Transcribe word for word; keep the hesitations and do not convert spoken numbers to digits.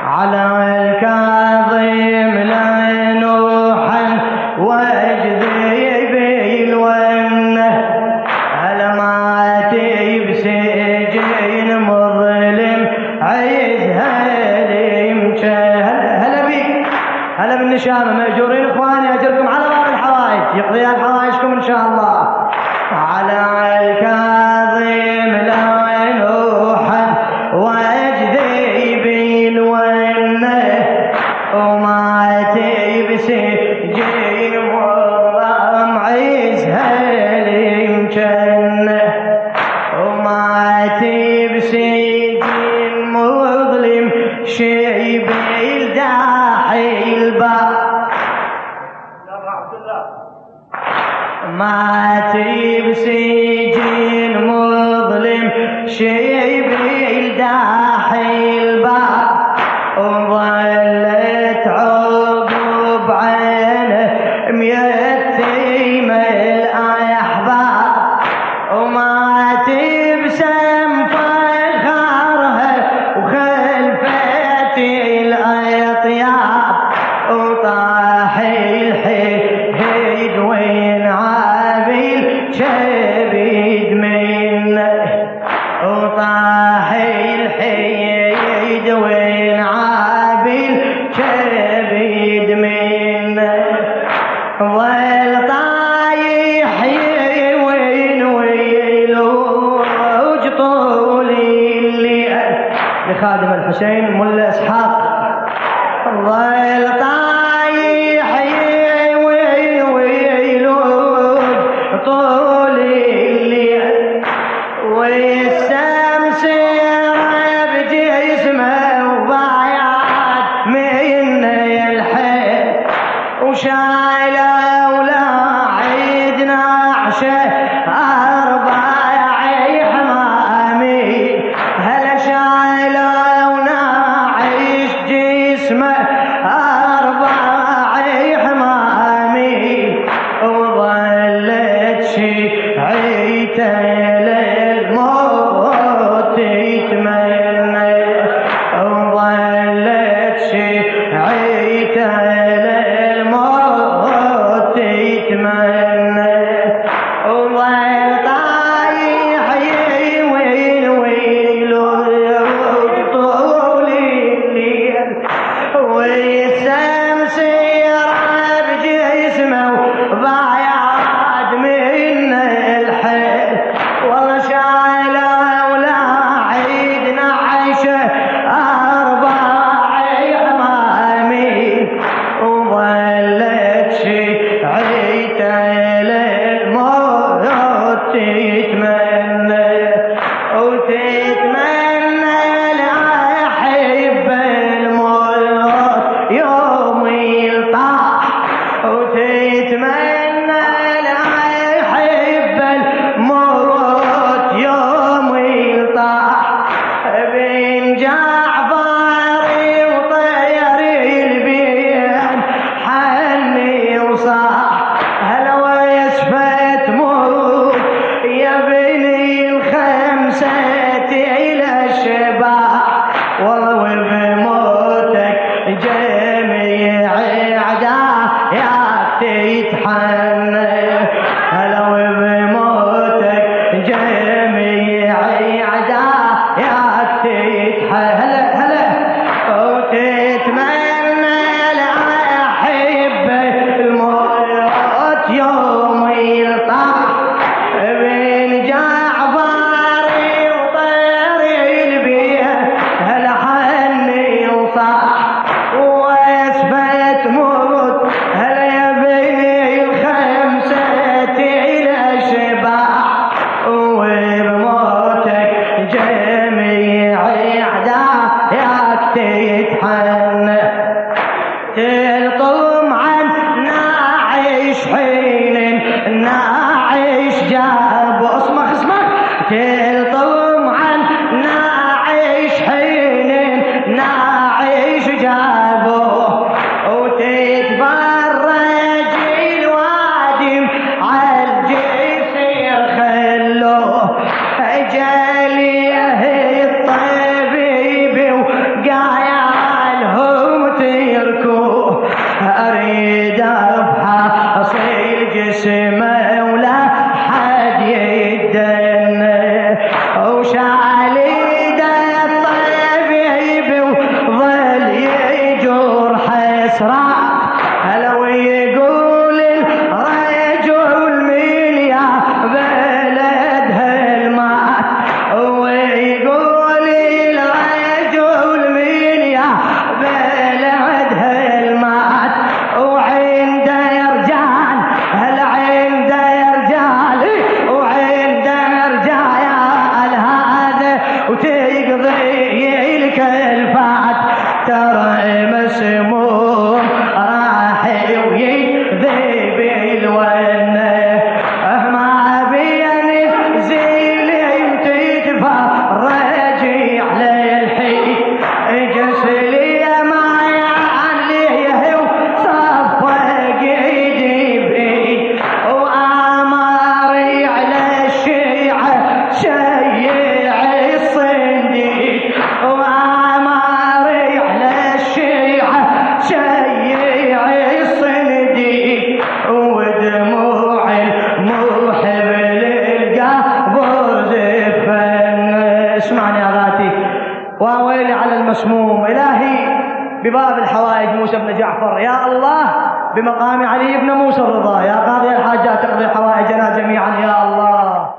على الكاظم لا نوحا واجذب الونه هلا ما بسجين مظلم عيزها اليمكن. هلا بيك هلا بالنشامه ماجورين اخواني اجركم على باب الحوائج يقضي حوائجكم ان شاء الله. على الكاظم لا نوحا واجذب الونه وما بسجين مظلم عيزها اليمكن وما بسجين مظلم شيب الداحي الباب ما بسجين مظلم شيب الداحي الباب وظلت عقب عينه ميتيم الأحباب وما تبسم فخرها وخلفت الأطياب وطاح الحيد وين عابيل شبيد منه وطاح الحيد وين عابيل شبيد منه ظل طايح وين ويلوج طول الليل لخادم الحسين ملا اسحاق. ظل طايح وين ويلوج طول الليل والشمس بجسمه وبايعات من الحيل وشايله ولا عيدنا عشه اربع حمامي هلا شايله وناعش جسمه اربع حمامي وظلت شيعته للموت يتمنى وظلت شيعته للموت يتمنى وظل طايح وين ويلوج طول الليل والشمس بجسمه ضايعات من الحيل والله شايله ولا عيدنا عيشه اربع حمامي وظلت شيعته للموت تتمنى وتتمنى لأحب الموت يوم يلطح وتتمنى لأحب الموت يوم يلطح بن جعفر وطير البين حني وصاح هلا ويسفت موت يا بني الخمسة إلى الشباب والله وبموتك جميع أعداء تتحنى هلا وبموتك جميع أعداء تتحنى هلا هلا وتتمنى لأحب الموت يوم يلطح بن جعفر وطير البيه هلا حني ترى مسموم راح ويذيب الونه ما بين زيل تتفرج على الحي جسلي ما عليه وصفق يدي واماري على الشيعه شيع الصنديق واماري على الشيعه شيع الصنديق ودموع المحب للقبر زفن. اسمعني يا غاتي وويلي على المسموم. إلهي بباب الحوائج موسى بن جعفر، يا الله بمقام علي بن موسى الرضا، يا قاضي الحاجات اقضي حوائجنا جميعا يا الله.